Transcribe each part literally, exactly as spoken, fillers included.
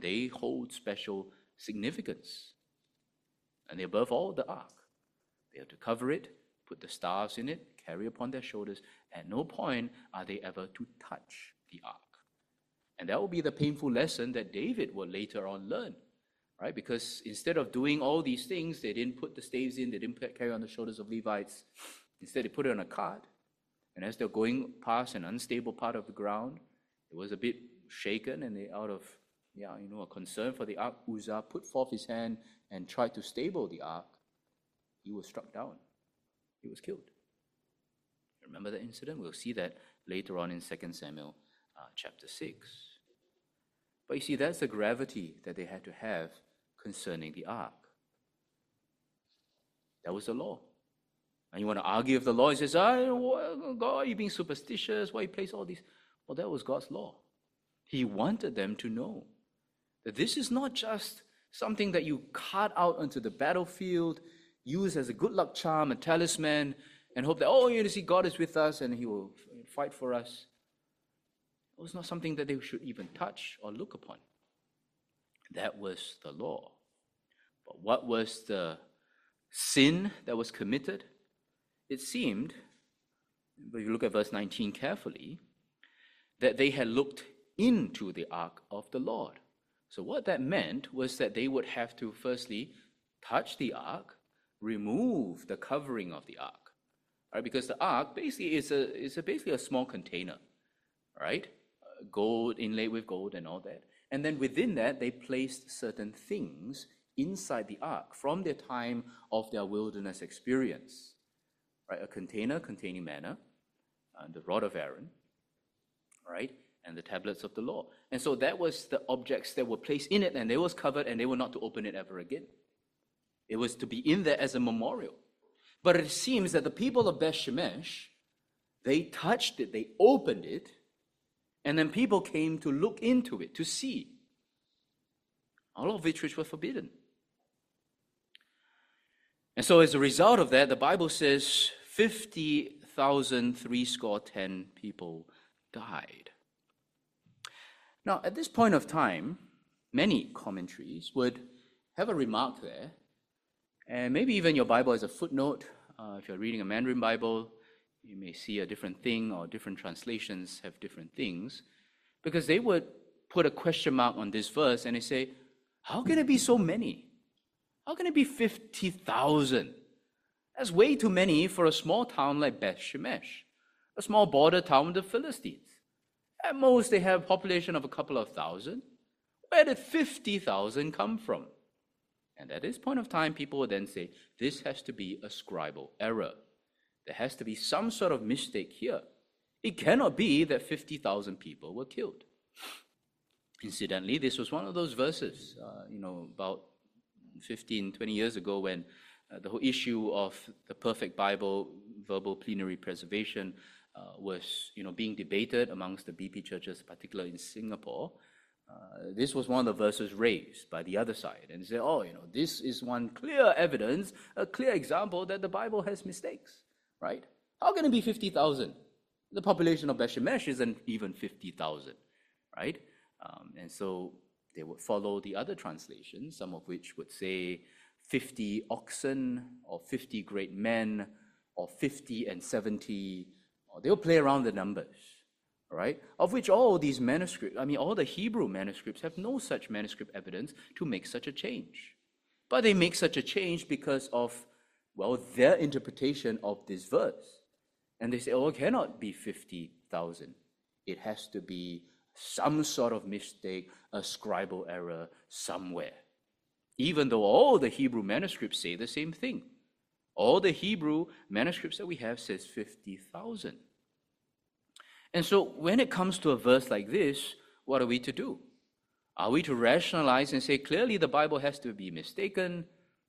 They hold special significance. And they above all the ark. They have to cover it, put the staves in it, carry upon their shoulders. At no point are they ever to touch the ark. And that will be the painful lesson that David will later on learn, right? Because instead of doing all these things, they didn't put the staves in, they didn't carry on the shoulders of Levites. Instead, they put it on a cart. And as they're going past an unstable part of the ground, it was a bit shaken, and they, out of yeah, you know, a concern for the ark, Uzzah put forth his hand and tried to stable the ark. He was struck down. He was killed. Remember that incident? We'll see that later on in Second Samuel uh, chapter six. But you see, that's the gravity that they had to have concerning the ark. That was the law. And you want to argue with the law, he says, oh, God, are you being superstitious? Why you place all these? Well, that was God's law. He wanted them to know that this is not just something that you cart out onto the battlefield, use as a good luck charm, a talisman, and hope that, oh, you see, God is with us and he will fight for us. It was not something that they should even touch or look upon. That was the law. But what was the sin that was committed? It seemed, if you look at verse nineteen carefully, that they had looked into the ark of the Lord. So what that meant was that they would have to firstly touch the ark, remove the covering of the ark, right? Because the ark basically is a is a basically a small container, right? Uh, gold inlaid with gold and all that. And then within that, they placed certain things inside the ark from their time of their wilderness experience, right? A container containing manna, uh, the rod of Aaron, right? And the tablets of the law. And so that was the objects that were placed in it, and they was covered, and they were not to open it ever again. It was to be in there as a memorial. But it seems that the people of Beth Shemesh, they touched it, they opened it, and then people came to look into it, to see. All of which which was forbidden. And so as a result of that, the Bible says fifty thousand three score ten people died. Now, at this point of time, many commentaries would have a remark there, and maybe even your Bible as a footnote. Uh, if you're reading a Mandarin Bible, you may see a different thing, or different translations have different things, because they would put a question mark on this verse, and they say, how can it be so many? How can it be fifty thousand? That's way too many for a small town like Beth Shemesh, a small border town with the Philistines. At most, they have a population of a couple of thousand. Where did fifty thousand come from? And at this point of time, people would then say, this has to be a scribal error. There has to be some sort of mistake here. It cannot be that fifty thousand people were killed. Incidentally, this was one of those verses, uh, you know, about fifteen, twenty years ago, when uh, the whole issue of the perfect Bible, verbal plenary preservation, Uh, was you know being debated amongst the B P churches, particularly in Singapore. Uh, this was one of the verses raised by the other side, and say, oh, you know, this is one clear evidence, a clear example that the Bible has mistakes, right? How can it be fifty thousand? The population of Beth Shemesh isn't even fifty thousand, right? Um, and so they would follow the other translations, some of which would say fifty oxen, or fifty great men, or fifty and seventy. They'll play around the numbers, all right? Of which all these manuscripts, I mean, all the Hebrew manuscripts have no such manuscript evidence to make such a change. But they make such a change because of, well, their interpretation of this verse. And they say, oh, it cannot be fifty thousand. It has to be some sort of mistake, a scribal error somewhere. Even though all the Hebrew manuscripts say the same thing. All the Hebrew manuscripts that we have says fifty thousand. And so when it comes to a verse like this, what are we to do? Are we to rationalize and say, clearly the Bible has to be mistaken,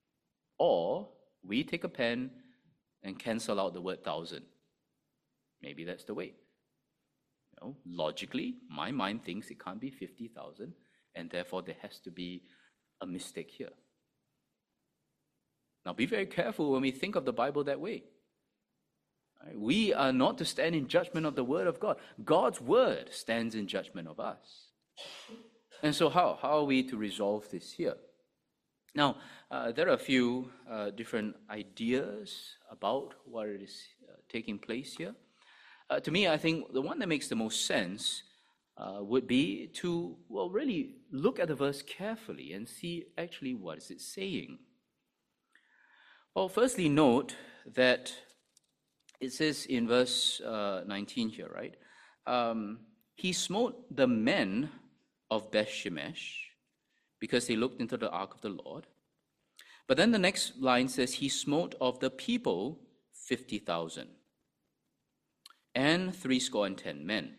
or we take a pen and cancel out the word thousand? Maybe that's the way. You know, logically, my mind thinks it can't be fifty thousand, and therefore there has to be a mistake here. Now, be very careful when we think of the Bible that way. Right? We are not to stand in judgment of the Word of God. God's Word stands in judgment of us. And so how, how are we to resolve this here? Now, uh, there are a few uh, different ideas about what is uh, taking place here. Uh, to me, I think the one that makes the most sense uh, would be to, well, really look at the verse carefully and see actually what is it saying. Well, firstly, note that it says in verse uh, nineteen here, right? Um, he smote the men of Beth-Shemesh because they looked into the ark of the Lord. But then the next line says, he smote of the people fifty thousand and threescore and ten men.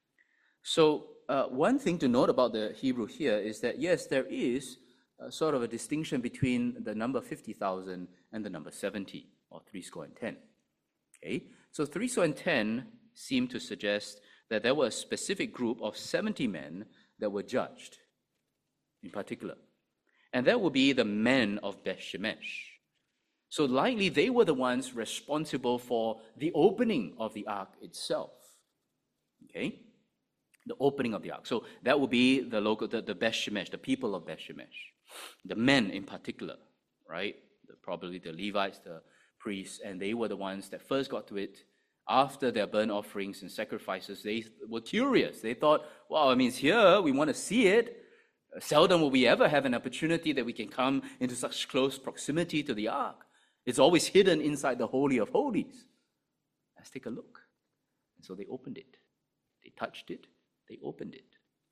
So uh, one thing to note about the Hebrew here is that, yes, there is a sort of a distinction between the number fifty thousand and the number seventy, or threescore and ten. Okay, so threescore and ten seem to suggest that there were a specific group of seventy men that were judged in particular. And that would be the men of Beth-Shemesh. So likely they were the ones responsible for the opening of the ark itself. Okay? The opening of the ark. So that would be the local, the, the Beth-Shemesh, the people of Beth-Shemesh. The men in particular, right? The, probably the Levites, the priests, and they were the ones that first got to it. After their burnt offerings and sacrifices, they were curious. They thought, well, I mean, it's here, we want to see it. Seldom will we ever have an opportunity that we can come into such close proximity to the ark. It's always hidden inside the Holy of Holies. Let's take a look. And so they opened it. They touched it. They opened it.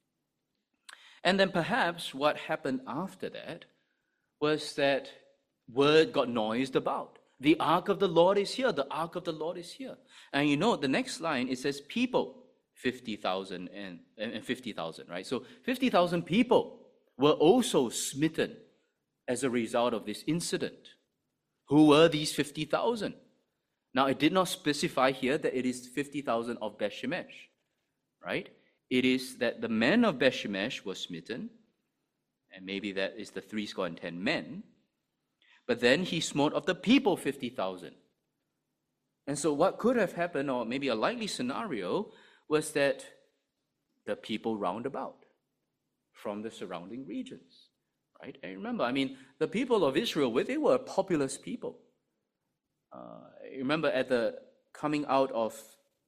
And then perhaps what happened after that was that word got noised about. The ark of the Lord is here. The ark of the Lord is here. And you know, the next line, it says people. fifty thousand and, and fifty thousand, right? So fifty thousand people were also smitten as a result of this incident. Who were these fifty thousand? Now, it did not specify here that it is fifty thousand of Beth-Shemesh, right? It is that the men of Beth-Shemesh were smitten, and maybe that is the threescore and ten men, but then he smote of the people fifty thousand. And so what could have happened, or maybe a likely scenario, was that the people round about from the surrounding regions, right? And remember, I mean, the people of Israel, they were a populous people. Uh, remember at the coming out of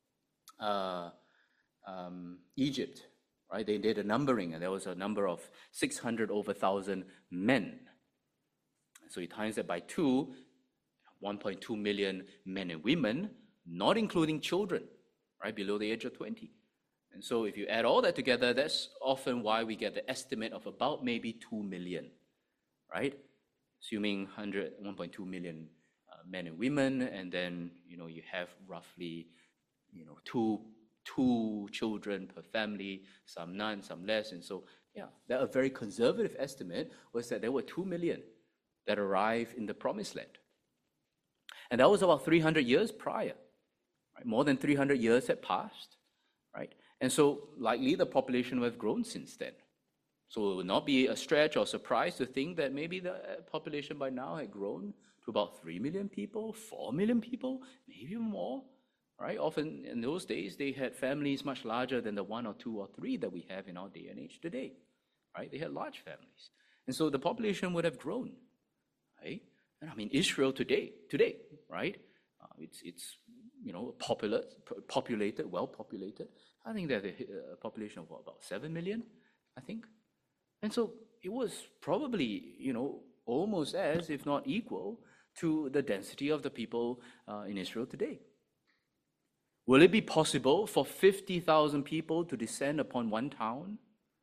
uh, um, Egypt, right? They did a numbering, and there was a number of six hundred over one thousand men. So you times that by two, one point two million men and women, not including children, right, below the age of twenty. And so if you add all that together, that's often why we get the estimate of about maybe two million, right? Assuming one hundred, one point two million uh, men and women, and then, you know, you have roughly, you know, two, two children per family, some none, some less. And so, yeah, that a very conservative estimate was that there were two million that arrived in the Promised Land. And that was about three hundred years prior. Right? More than three hundred years had passed, right? And so likely the population would have grown since then. So it would not be a stretch or surprise to think that maybe the population by now had grown to about three million people, four million people, maybe more, right? Often in those days, they had families much larger than the one or two or three that we have in our day and age today, right? They had large families. And so the population would have grown, right? And I mean, Israel today, today, right? Uh, it's, it's, you know, popular, populated, well populated. I think they have a population of what, about seven million, I think. And so it was probably, you know, almost as, if not equal, to the density of the people uh, in Israel today. Will it be possible for fifty thousand people to descend upon one town?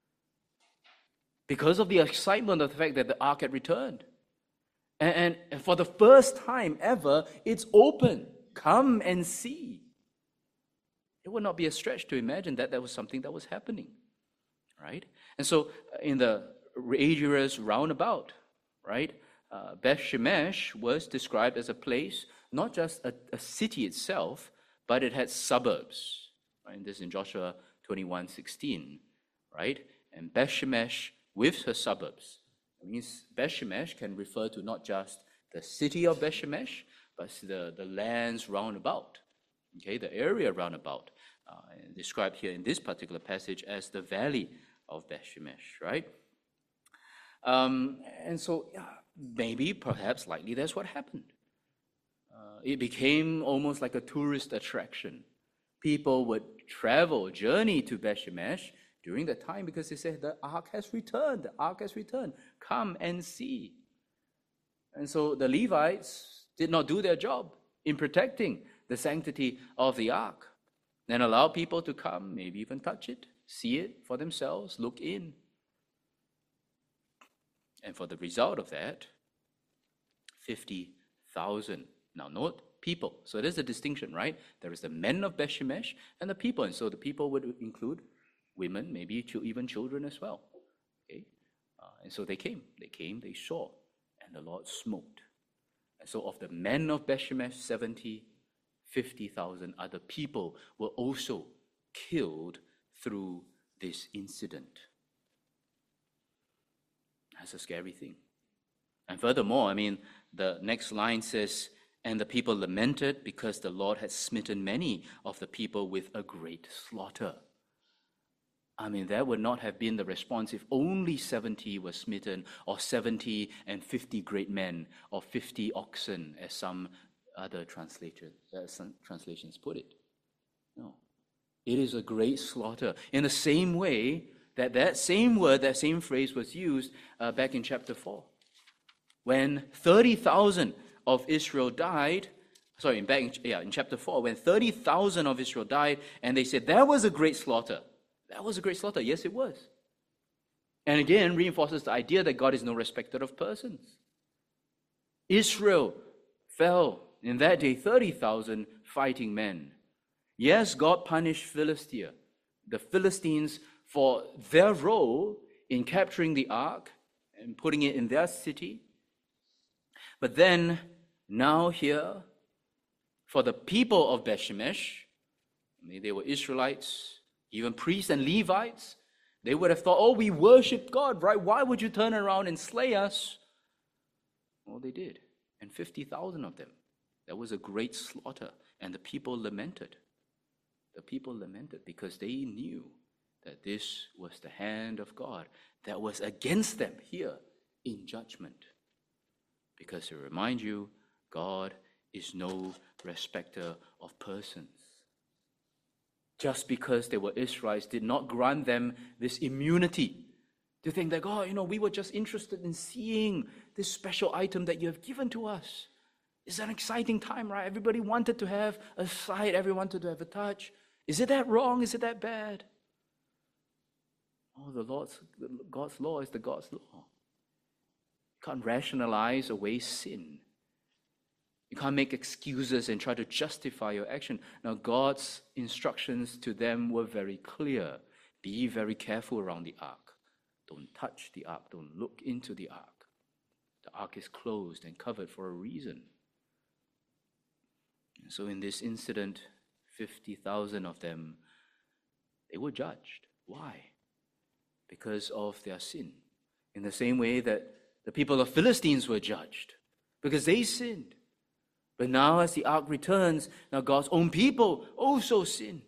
Because of the excitement of the fact that the ark had returned. And, and for the first time ever, it's open. Come and see. It would not be a stretch to imagine that that was something that was happening, right? And so in the areas roundabout, right, uh, Beth-Shemesh was described as a place, not just a, a city itself, but it had suburbs. Right? And this is in Joshua twenty-one sixteen, right? And Beth-Shemesh with her suburbs. It means Beth-Shemesh can refer to not just the city of Beth-Shemesh, but the, the lands round about, okay, the area round about, uh, described here in this particular passage as the valley of Beth-Shemesh, right? Um, and so yeah, maybe, perhaps, likely that's what happened. Uh, it became almost like a tourist attraction. People would travel, journey to Beth-Shemesh during that time because they said, the ark has returned, the ark has returned, come and see. And so the Levites did not do their job in protecting the sanctity of the ark and allow people to come, maybe even touch it, see it for themselves, look in. And for the result of that, fifty thousand. Now note, people. So there's a distinction, right? There is the men of Beth-Shemesh and the people. And so the people would include women, maybe even children as well. Okay? Uh, and so they came. They came, they saw, and the Lord smote. And so of the men of Beth-Shemesh, seventy, fifty thousand other people were also killed through this incident. That's a scary thing. And furthermore, I mean, the next line says, and the people lamented because the Lord had smitten many of the people with a great slaughter. I mean, that would not have been the response if only seventy were smitten, or seventy and fifty great men, or fifty oxen, as some other translation, uh, some translations put it. No. It is a great slaughter. In the same way that that same word, that same phrase was used uh, back in chapter four. When thirty thousand of Israel died, sorry, back in, yeah, in chapter four, when thirty thousand of Israel died, and they said, that was a great slaughter. That was a great slaughter. Yes, it was. And again, reinforces the idea that God is no respecter of persons. Israel fell in that day, thirty thousand fighting men. Yes, God punished Philistia, the Philistines, for their role in capturing the ark and putting it in their city. But then, now here, for the people of Beth-Shemesh, I mean, they were Israelites, even priests and Levites, they would have thought, oh, we worship God, right? Why would you turn around and slay us? Well, they did. And fifty thousand of them. That was a great slaughter. And the people lamented. The people lamented because they knew that this was the hand of God that was against them here in judgment. Because to remind you, God is no respecter of persons. Just because they were Israelites did not grant them this immunity to think that, God, you know, we were just interested in seeing this special item that you have given to us. It's an exciting time, right? Everybody wanted to have a sight, everyone wanted to have a touch. Is it that wrong? Is it that bad? Oh, the Lord's, God's law is the God's law. You can't rationalize away sin. You can't make excuses and try to justify your action. Now, God's instructions to them were very clear. Be very careful around the ark. Don't touch the ark. Don't look into the ark. The ark is closed and covered for a reason. And so in this incident, fifty thousand of them, they were judged. Why? Because of their sin. In the same way that the people of Philistines were judged, because they sinned. But now as the ark returns, now God's own people also sinned.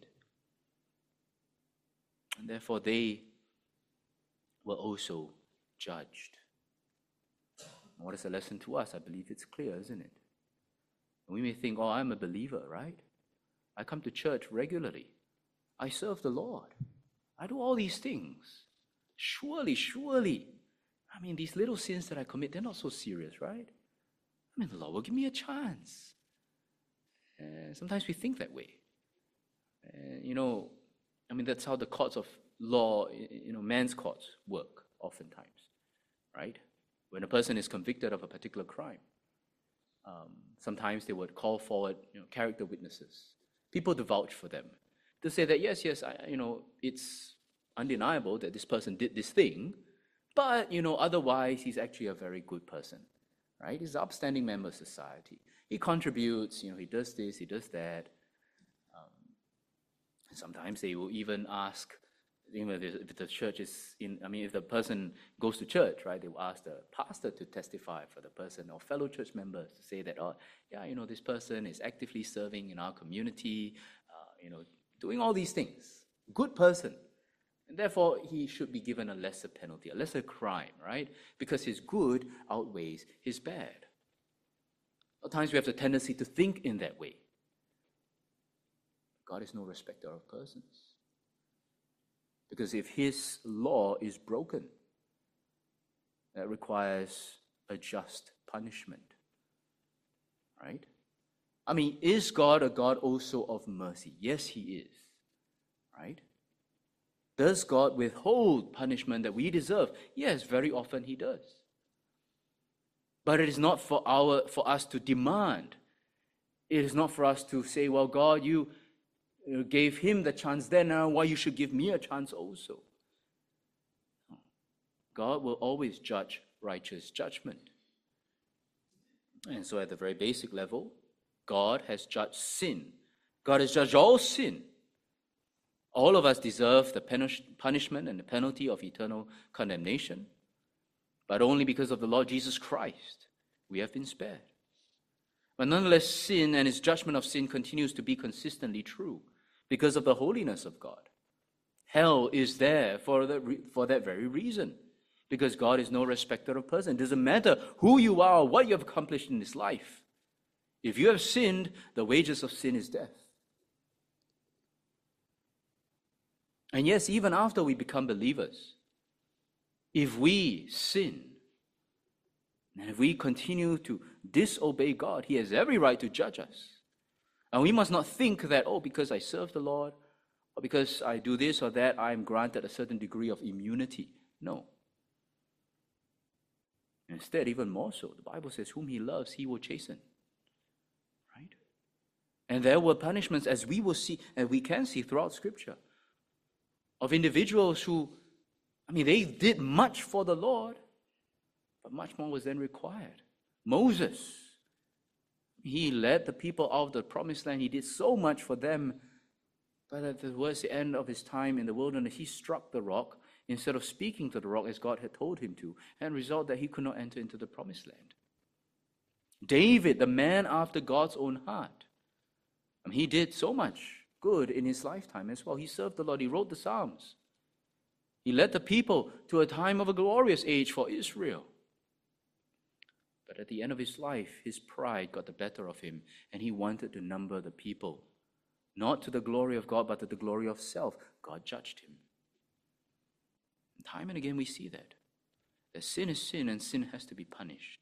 And therefore they were also judged. What is the lesson to us? I believe it's clear, isn't it? And we may think, oh, I'm a believer, right? I come to church regularly. I serve the Lord. I do all these things. Surely, surely. I mean, these little sins that I commit, they're not so serious, right? I mean, the Lord will give me a chance. Uh, sometimes we think that way. Uh, you know, I mean, that's how the courts of law, you know, man's courts work oftentimes, right? When a person is convicted of a particular crime, um, sometimes they would call forward, you know, character witnesses, people to vouch for them, to say that, yes, yes, I, you know, it's undeniable that this person did this thing, but, you know, otherwise he's actually a very good person. Right? He's an upstanding member of society. He contributes, you know, he does this, he does that. Um, sometimes they will even ask, you know, if the church is in, I mean, if the person goes to church, right, they will ask the pastor to testify for the person, or fellow church members to say that, oh, yeah, you know, this person is actively serving in our community, uh, you know, doing all these things. Good person. And therefore, he should be given a lesser penalty, a lesser crime, right? Because his good outweighs his bad. At times we have the tendency to think in that way. God is no respecter of persons. Because if his law is broken, that requires a just punishment. Right? I mean, is God a God also of mercy? Yes, he is. Right? Does God withhold punishment that we deserve? Yes, very often he does. But it is not for our for us to demand. It is not for us to say, well, God, you gave him the chance then, now why you should give me a chance also. God will always judge righteous judgment. And so at the very basic level, God has judged sin. God has judged all sin. All of us deserve the punish, punishment and the penalty of eternal condemnation. But only because of the Lord Jesus Christ, we have been spared. But nonetheless, sin and his judgment of sin continues to be consistently true because of the holiness of God. Hell is there for, the, for that very reason. Because God is no respecter of person. It doesn't matter who you are or what you have accomplished in this life. If you have sinned, the wages of sin is death. And yes, even after we become believers, if we sin, and if we continue to disobey God, he has every right to judge us. And we must not think that, oh, because I serve the Lord, or because I do this or that, I am granted a certain degree of immunity. No. Instead, even more so, the Bible says, whom he loves, he will chasten. Right? And there were punishments, as we will see, and we can see throughout Scripture, of individuals who, I mean, they did much for the Lord, but much more was then required. Moses, he led the people out of the promised land. He did so much for them, but at towards the end of his time in the wilderness, he struck the rock instead of speaking to the rock as God had told him to, and result that he could not enter into the promised land. David, the man after God's own heart, I mean, he did so much good in his lifetime as well. He served the Lord. He wrote the Psalms. He led the people to a time of a glorious age for Israel. But at the end of his life, his pride got the better of him, and he wanted to number the people, not to the glory of God, but to the glory of self. God judged him. And time and again we see that. That sin is sin, and sin has to be punished.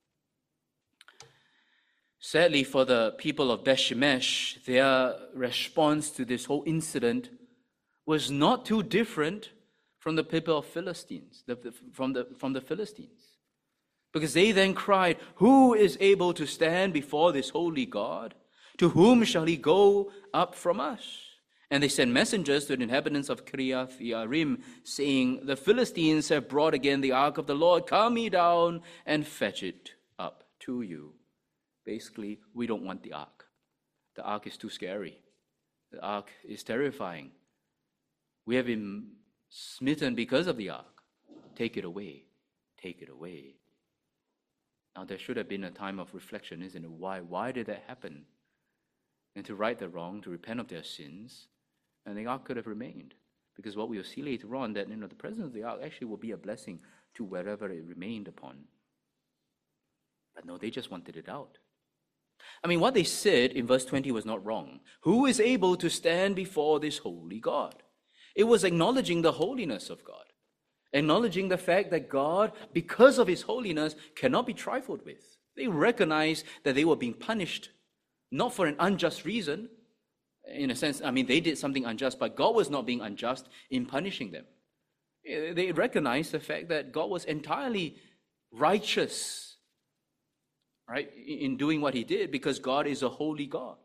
Sadly, for the people of Beth Shemesh, their response to this whole incident was not too different from the people of Philistines, the, the, from, the, from the Philistines. Because they then cried, who is able to stand before this holy God? To whom shall he go up from us? And they sent messengers to the inhabitants of Kiriath Yearim, saying, the Philistines have brought again the ark of the Lord. Come ye down and fetch it up to you. Basically, we don't want the ark. The ark is too scary. The ark is terrifying. We have been smitten because of the ark. Take it away. Take it away. Now, there should have been a time of reflection, isn't it? Why? Why did that happen? And to right the wrong, to repent of their sins, and the ark could have remained. Because what we will see later on, that you know, the presence of the ark actually will be a blessing to wherever it remained upon. But no, they just wanted it out. I mean, what they said in verse twenty was not wrong. Who is able to stand before this holy God? It was acknowledging the holiness of God. Acknowledging the fact that God, because of his holiness, cannot be trifled with. They recognized that they were being punished, not for an unjust reason. In a sense, I mean, they did something unjust, but God was not being unjust in punishing them. They recognized the fact that God was entirely righteous, right, in doing what he did, because God is a holy God.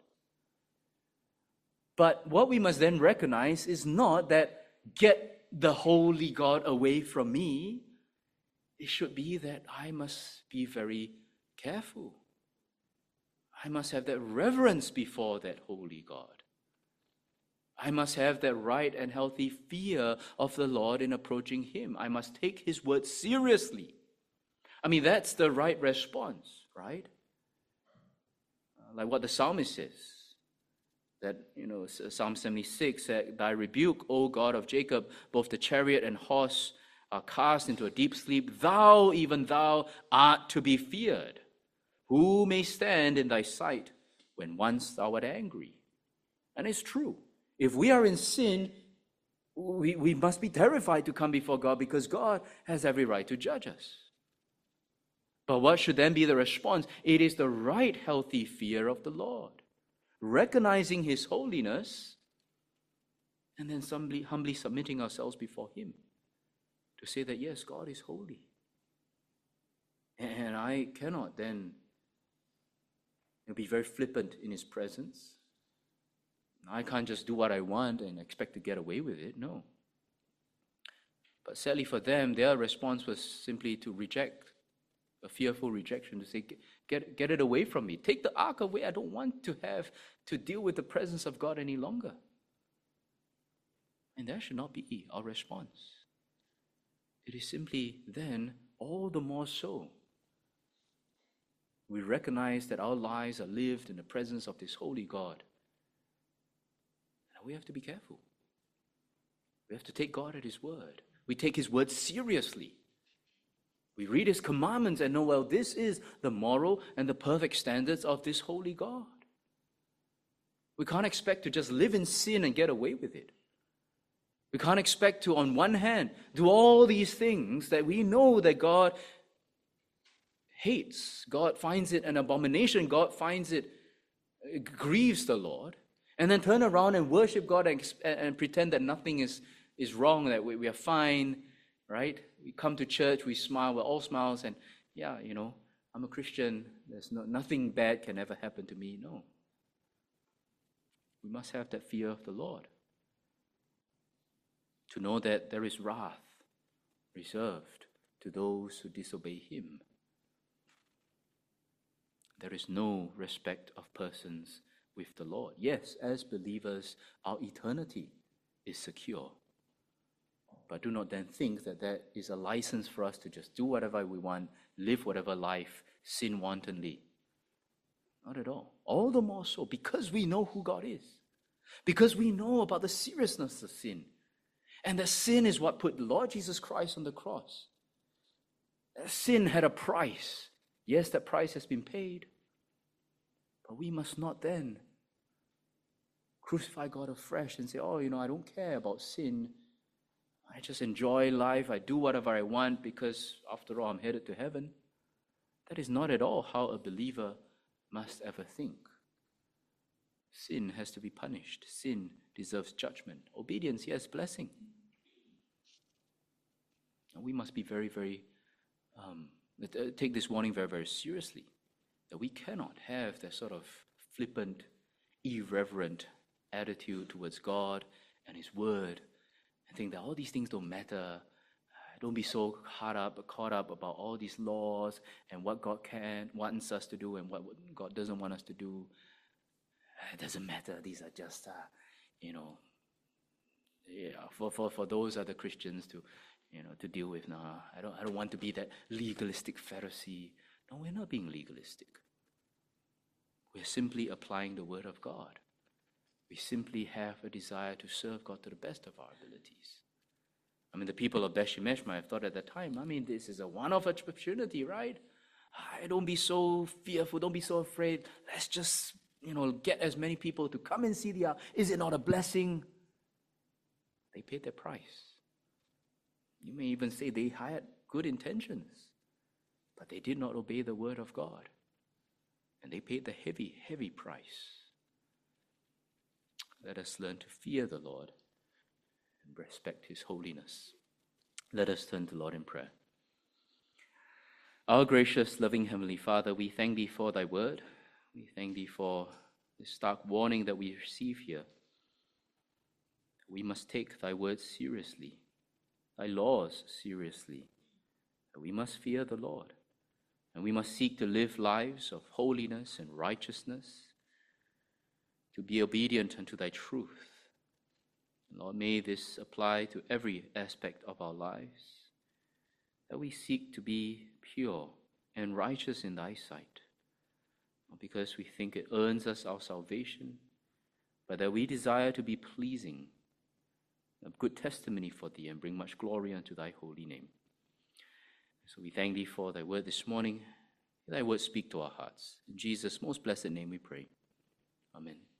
But what we must then recognize is not that get the holy God away from me. It should be that I must be very careful. I must have that reverence before that holy God. I must have that right and healthy fear of the Lord in approaching him. I must take his word seriously. I mean, that's the right response, right? Like what the psalmist says. That, you know, Psalm seventy-six said, Thy rebuke, O God of Jacob, both the chariot and horse are cast into a deep sleep. Thou, even thou, art to be feared. Who may stand in thy sight when once thou art angry? And it's true. If we are in sin, we, we must be terrified to come before God because God has every right to judge us. But what should then be the response? It is the right, healthy fear of the Lord, recognizing His holiness, and then humbly, humbly submitting ourselves before Him to say that, yes, God is holy. And I cannot then be very flippant in His presence. I can't just do what I want and expect to get away with it. No. But sadly for them, their response was simply to reject, a fearful rejection, to say, get, get it away from me. Take the ark away. I don't want to have to deal with the presence of God any longer. And that should not be our response. It is simply then all the more so. We recognize that our lives are lived in the presence of this holy God. And we have to be careful. We have to take God at His word. We take His word seriously. We read His commandments and know, well, this is the moral and the perfect standards of this holy God. We can't expect to just live in sin and get away with it. We can't expect to, on one hand, do all these things that we know that God hates. God finds it an abomination. God finds it, it grieves the Lord. And then turn around and worship God and, and pretend that nothing is, is wrong, that we, we are fine, right? We come to church, we smile, we're all smiles, and yeah, you know, I'm a Christian. There's no, nothing bad can ever happen to me. No. We must have that fear of the Lord. To know that there is wrath reserved to those who disobey Him. There is no respect of persons with the Lord. Yes, as believers, our eternity is secure. But do not then think that that is a license for us to just do whatever we want, live whatever life, sin wantonly. Not at all. All the more so because we know who God is. Because we know about the seriousness of sin. And that sin is what put the Lord Jesus Christ on the cross. Sin had a price. Yes, that price has been paid. But we must not then crucify God afresh and say, oh, you know, I don't care about sin. I just enjoy life. I do whatever I want because, after all, I'm headed to heaven. That is not at all how a believer must ever think. Sin has to be punished. Sin deserves judgment. Obedience, yes, blessing. And we must be very, very, um, take this warning very, very seriously. That we cannot have that sort of flippant, irreverent attitude towards God and His Word and think that all these things don't matter. Don't be so caught up, caught up about all these laws and what God can wants us to do and what God doesn't want us to do. It doesn't matter. These are just, uh, you know, yeah, for, for, for those other Christians to, you know, to deal with. Nah, I don't I don't want to be that legalistic Pharisee. No, we're not being legalistic. We're simply applying the Word of God. We simply have a desire to serve God to the best of our abilities. I mean, the people of Beth Shemesh might have thought at that time, I mean, this is a one-off opportunity, right? I don't be so fearful, don't be so afraid. Let's just, you know, get as many people to come and see the ark. Is it not a blessing? They paid their price. You may even say they had good intentions, but they did not obey the word of God. And they paid the heavy, heavy price. Let us learn to fear the Lord and respect His holiness. Let us turn to the Lord in prayer. Our gracious, loving Heavenly Father, we thank Thee for Thy word. We thank Thee for the stark warning that we receive here. We must take Thy word seriously, Thy laws seriously. We must fear the Lord, and we must seek to live lives of holiness and righteousness, to be obedient unto Thy truth. Lord, may this apply to every aspect of our lives, that we seek to be pure and righteous in Thy sight, not because we think it earns us our salvation, but that we desire to be pleasing, a good testimony for thee, and bring much glory unto thy holy name. So we thank thee for thy word this morning. Thy word speak to our hearts. In Jesus' most blessed name we pray. Amen.